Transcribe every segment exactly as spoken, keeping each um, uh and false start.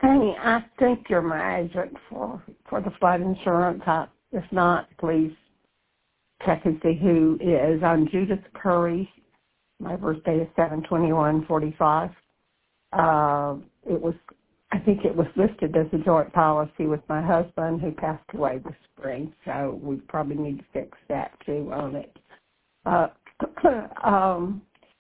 Hey, I think you're my agent for, for the flood insurance. I, if not, please check and see who is. I'm Judith Curry. My birthday is seven twenty-one forty-five. Uh, it was, I think it was listed as a joint policy with my husband who passed away this spring, so we probably need to fix that too on it. Uh, um,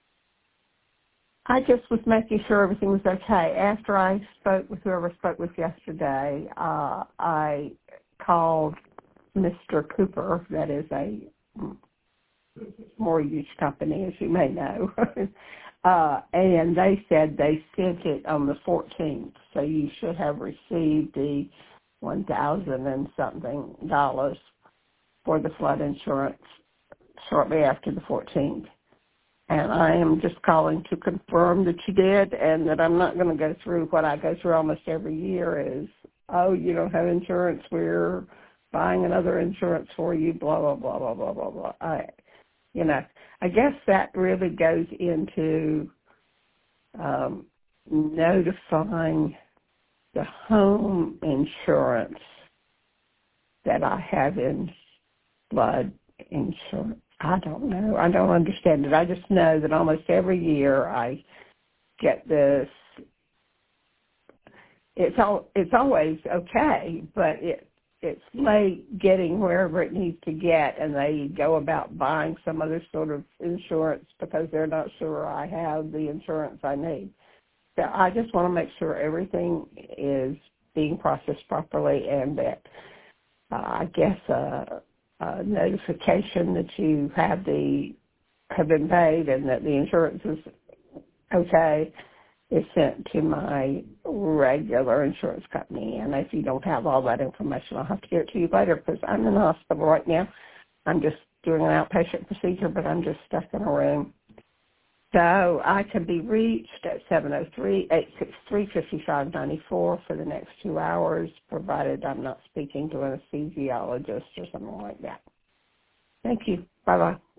I just was making sure everything was okay. After I spoke with whoever I spoke with yesterday, uh, I called Mister Cooper, that is a mortgage company, as you may know, uh, and they said they sent it on the fourteenth, so you should have received the one thousand and something dollars for the flood insurance shortly after the fourteenth. And I am just calling to confirm that you did and that I'm not going to go through what I go through almost every year is, oh, you don't have insurance, we're buying another insurance for you, blah, blah, blah, blah, blah, blah, blah. I, you know, I guess that really goes into um, notifying the home insurance that I have in flood insurance. I don't know. I don't understand it. I just know that almost every year I get this. It's all. It's always okay, but it it's late getting wherever it needs to get, and they go about buying some other sort of insurance because they're not sure I have the insurance I need. So I just want to make sure everything is being processed properly, and that uh, I guess. Uh, Uh, notification that you have the have been paid and that the insurance is okay is sent to my regular insurance company. And if you don't have all that information, I'll have to give it to you later because I'm in the hospital right now. I'm just doing an outpatient procedure, but I'm just stuck in a room. So I can be reached at seven oh three, eight six three, five five nine four for the next two hours, provided I'm not speaking to an anesthesiologist or something like that. Thank you. Bye-bye.